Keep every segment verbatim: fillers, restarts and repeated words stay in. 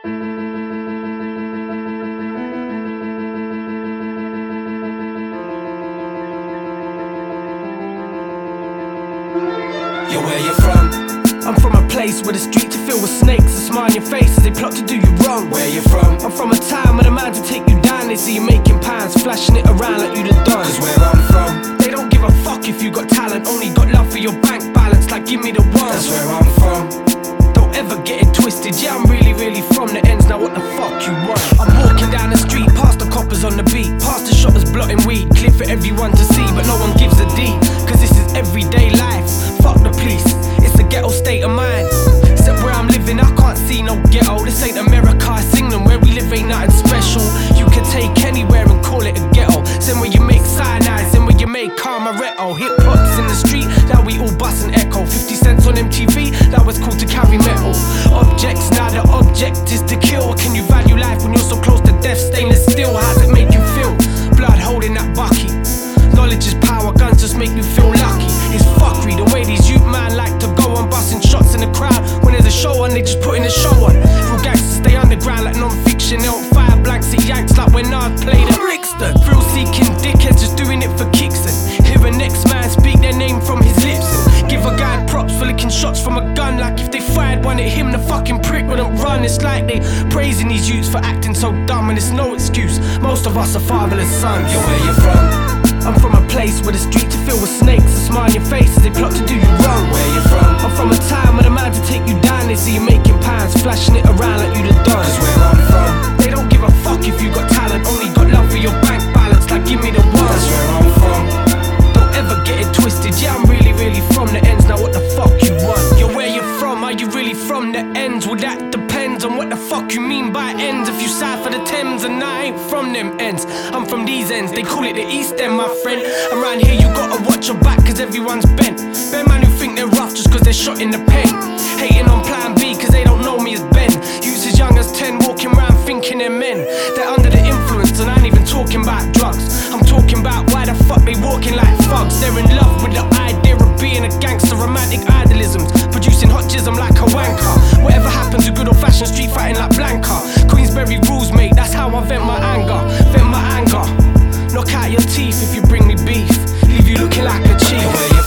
Yo, where you from? I'm from a place where the streets are filled with snakes that smile on your face as they plot to do you wrong. Where you from? I'm from a time where the man to take you down, they see you making pounds, flashing it around like you the done. Cause where I'm from, they don't give a fuck if you got talent, only got love for your bank balance, like give me the one. That's where I'm from. Don't ever get it twisted, yeah, I'm really, really from the ends, now what the fuck you want? I'm walking down the street, past the coppers on the beat, past the shoppers blotting weed, clear for everyone to see, but no one gives a D, cause this is everyday life. Fuck the police, it's a ghetto state of mind. Except where I'm living, I can't see no ghetto. This ain't America, I sing them, where we live ain't nothing special. You can take anywhere and call it a ghetto. Same where you make cyanide, same where you make Carmaretto. Hip hop's in the street, now we all bust and echo. Fifty cents on M T V, that was cool to carry metal. Objects, now the object is to kill. Can you value life when you're so close to death? Stainless steel, how's it make you feel? Blood holding that bucket. Knowledge is power, guns just make you feel lucky. It's fuckery, the way these youth man like to go on busting shots in the crowd. When there's a show on, they just putting a show on. Real gangsters stay underground like non-fiction. They don't fire blanks at yanks like when I played at Brixton. Thrill-seeking dickheads just doing it for kicks and hear a next man speak their name from his lips and give a guy props for licking shots from a gun. Like if they fired one at him, the fucking prick wouldn't run. It's like they praising these youths for acting so dumb, and it's no excuse. Most of us are fatherless sons. Yo, where you from? I'm from a place where the streets are filled with snakes that smile on your face as they plot to do you wrong. Where you from? I'm from a time where the man to take you down, they see you making pounds, flashing it around like you the done. Cause where I'm from, they don't give a fuck if you got talent, only got love for your bank balance, like give me the one. That's where I'm from. Don't ever get it twisted, yeah, I'm really, really from the ends, now what the fuck you want? Yo, where you from? Are you really from the ends? Well, that depends on what the fuck you mean by ends. If you side for the Thames and I ain't from them ends, I'm from these ends, they call it the East End, my friend. Around here you gotta watch your back cause everyone's bent. Bare man who think they're rough just cause they're shot in the pen. Hating on plan B cause they don't know me as Ben. Youths as young as ten walking around thinking they're men. They're under the influence and I ain't even talking about drugs. I'm talking about why the fuck they walking like thugs. They're in love with the idea of being a gangster, romantic idealisms, producing hot jism like a wanker. Whatever happened to good old fashioned street fighting like Blanca? Queensberry rules, mate, that's how I vent my anger. Vent my anger. Knock out your teeth if you bring me beef, leave you looking like a chief. Yo, where you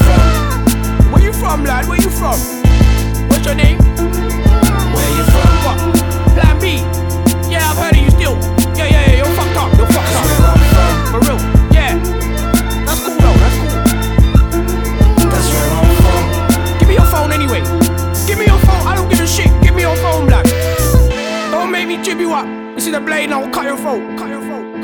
from? Where you from, lad? Where you from? What's your name? Where you from? What? Plan B? Yeah, I've heard of you still. Yeah, yeah, yeah, you're fucked up, you're fucked That's up. where I'm from. For real, yeah. That's cool though, that's cool. That's where I'm from. Give me your phone anyway. Give me your phone, I don't give a shit. Give me your phone, black. Don't make me jib you up. You see the blade now, cut your phone, cut your phone.